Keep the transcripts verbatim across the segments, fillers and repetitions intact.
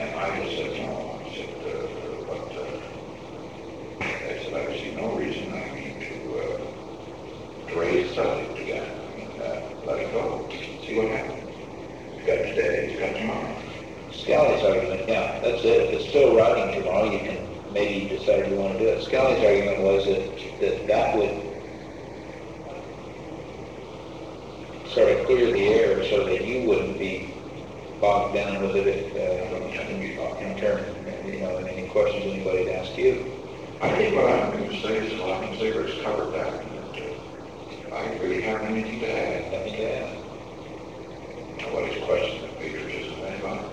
And I just said, no, I said, uh, but, uh, I said, I see no reason, I mean, to, uh, to raise the subject again. I mean, uh, let it go, see what happens. He's got today, he's got tomorrow. Scali's argument, yeah, that's it. If it's still riding tomorrow, you can maybe decide you want to do it. Scali's argument was that that, that would sort of clear the air so that you wouldn't be bogged down with it uh, in terms, you know, in any questions anybody would ask you. I think what I'm going to say is, well, I'm going to say it's covered that. And, uh, I really have anything to add. Nothing to add. Nobody's questioning the patriotism of anybody.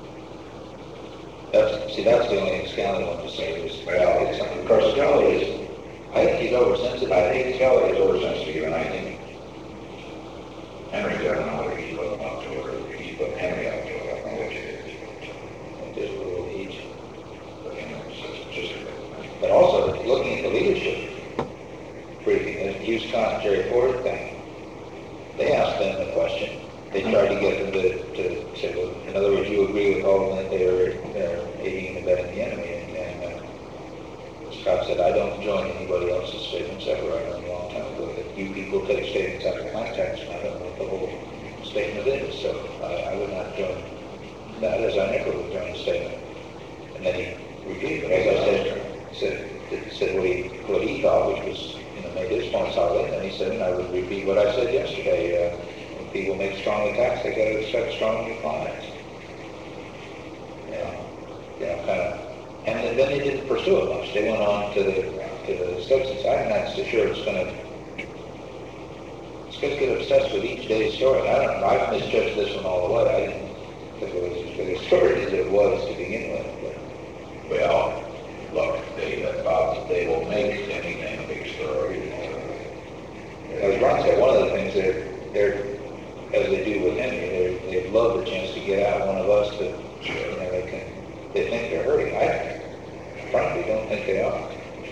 That's, see, that's the only thing Scali wanted to say was, Well, it's, of course, Scully is, I think he's oversensitive. I think Scully is oversensitive, and I think Henry, I don't know whether he's looking up to it or he's put Henry up to it. I don't know which it is. Just a little each. But, you know, it's just, just But also, looking at the leadership briefing, the Hughes Con, Jerry Ford thing, they asked them the question. They tried to get them to, to say, well, in other words, you agree with all of them that they were uh, aiding and abetting the enemy. And, and uh, Scott said, I don't join anybody else's statements ever. I learned a long time ago that you people take statements out of context, and I don't know what the whole statement is. So I, I would not join that, as I never would join a statement. And then he repeated, as I said, said, said what, he, what he thought, which was, you know, made his point solid. And he said, and I would repeat what I said yesterday. Uh, People make strong attacks, they got to expect strong replies. You know, you know, kind of, and then they didn't pursue it much. They went on to the to the substance. I'm not so sure it's going to. It's going to get obsessed with each day's story. I don't know. I've misjudged this one all the way. I didn't think it was as big a story as it was to begin with. But, well, look, they about they will make anything a big story. As Ron said, one of the things they're they're as they do with Henry, they they love the chance to get out one of us that, you know, they can, they think they're hurting. I frankly don't think they are.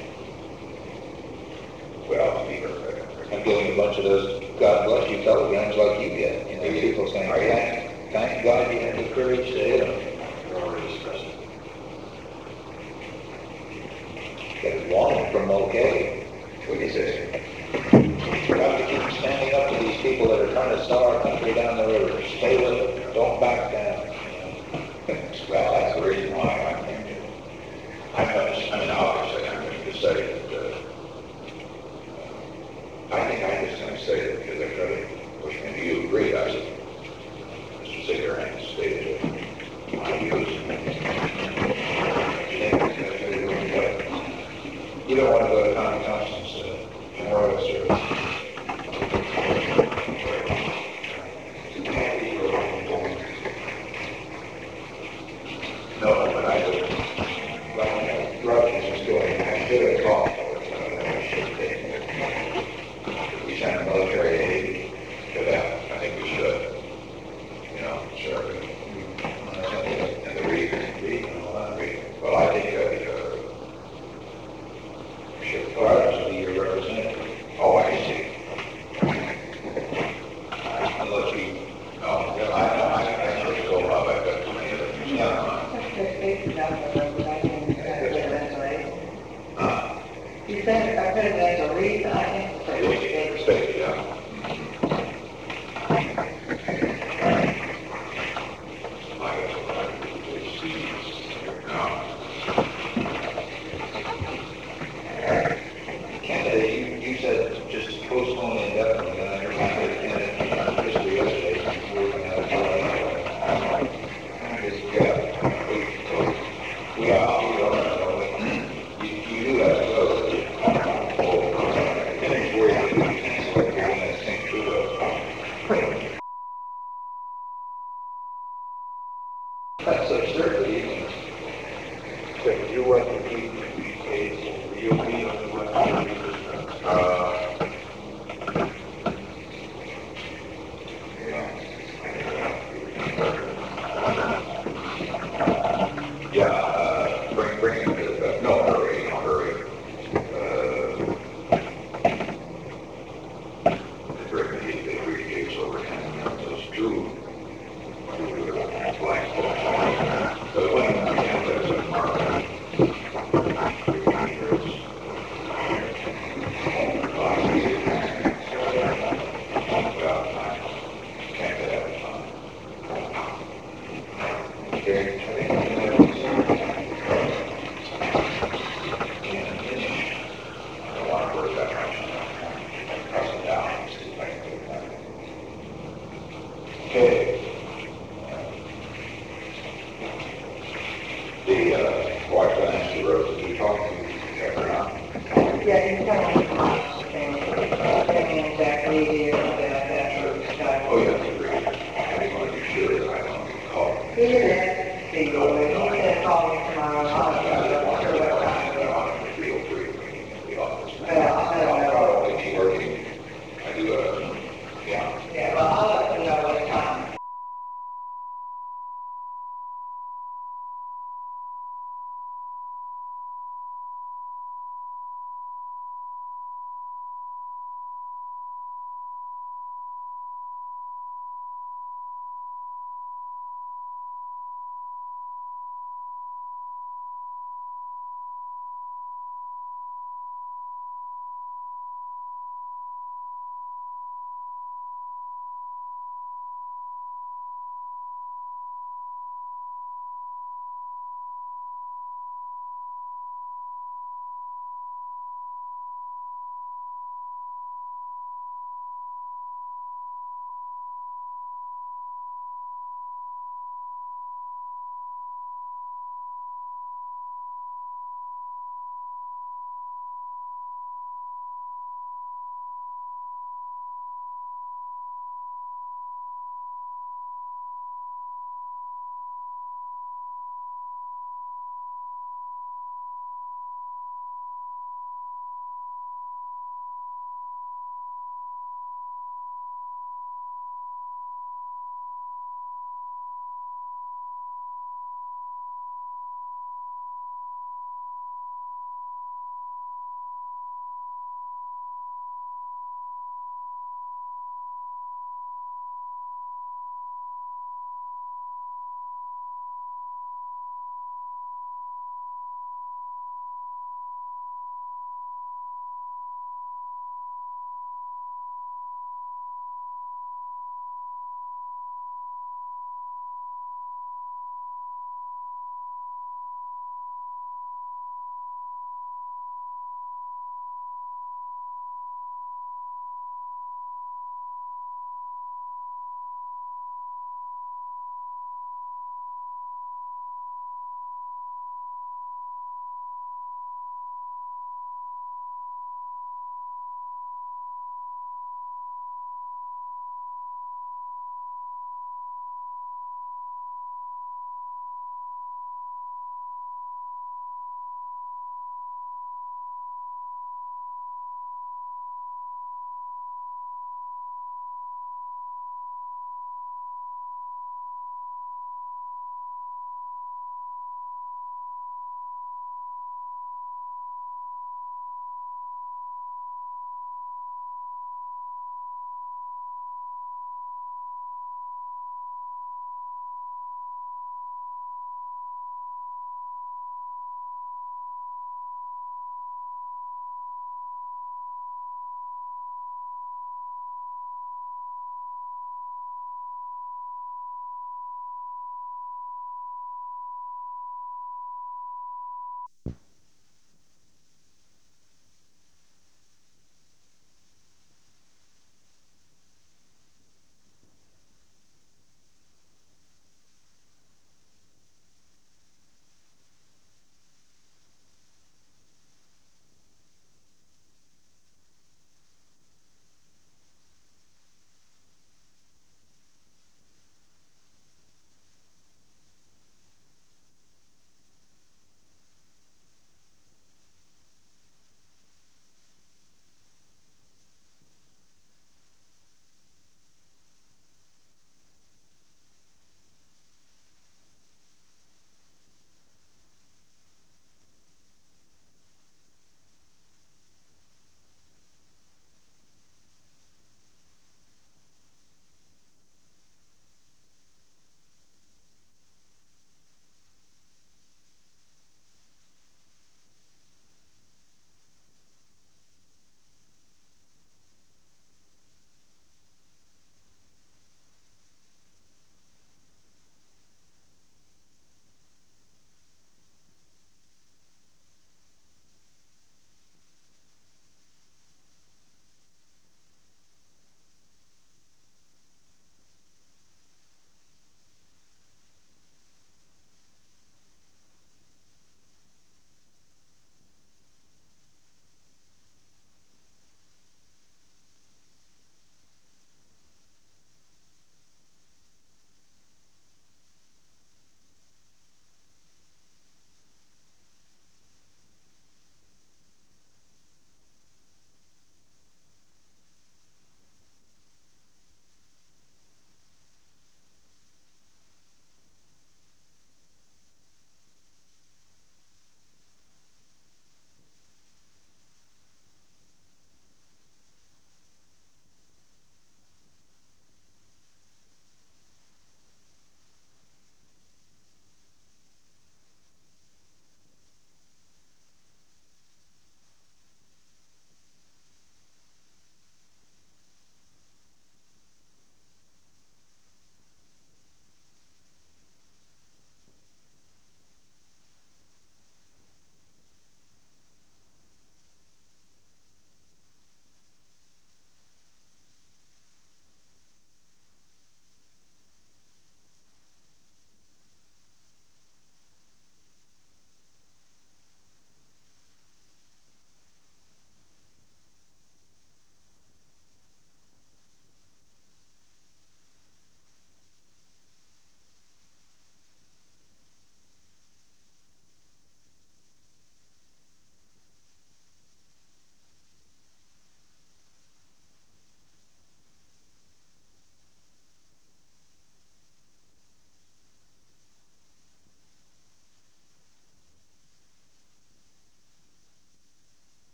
Well, Peter, I'm getting a bunch of those God bless you telegrams like you get. You know, people saying, thank, thank God you had the courage to hit them. we're already discussing. Get long from okay. What is this? We have to keep standing up to these people that are trying to sell our country down the river. Stay with it. Don't back down. Well, that's the reason why I came to. I'm going to, I mean, obviously, I'm going to say that, uh, I think I'm just going to say that because I try to push me. Do you agree? I said, Mister Cigarette stated my views. You don't want to go to Tommy Thompson's uh, memorial service. No, but I would, well, when Rogers was going, I should have called. I should have. We sent military aid to that. I think we should. You know, sure. And the reason, reason, well, I think that, uh, we should. Rogers will be your representative. Oh, I see. Unless you, Oh, yeah, I know, I, I know it's go up, I've got too many other things. yeah. Uh, You said I put it as a reason, I think it's a reason. State, yeah. Canada, you, you said just postpone indefinitely, and I heard Canada history yesterday. Working out of July. Just, yeah, we, we, uh, you, you do have to go. I think we're going to cancel it, we're going to think through those. That's absurd, but even. So you want to keep these days, you'll be on the website. Uh, yeah, uh, bring, bring him to the, no, hurry, no, hurry. Uh, bring the, the briefcase over and those two, two uh, blank books. So when And finish. I don't want to work that much. Press it down, see if I can do that. Okay. The, uh, Washington Avenue Road, did you talk to Pepper now? Yeah, he's coming to my thing, and exactly here, about that road stuff. Oh, yeah, I agree. I just want to be sure that I don't get caught. He didn't, see, he said call me tomorrow, I'll,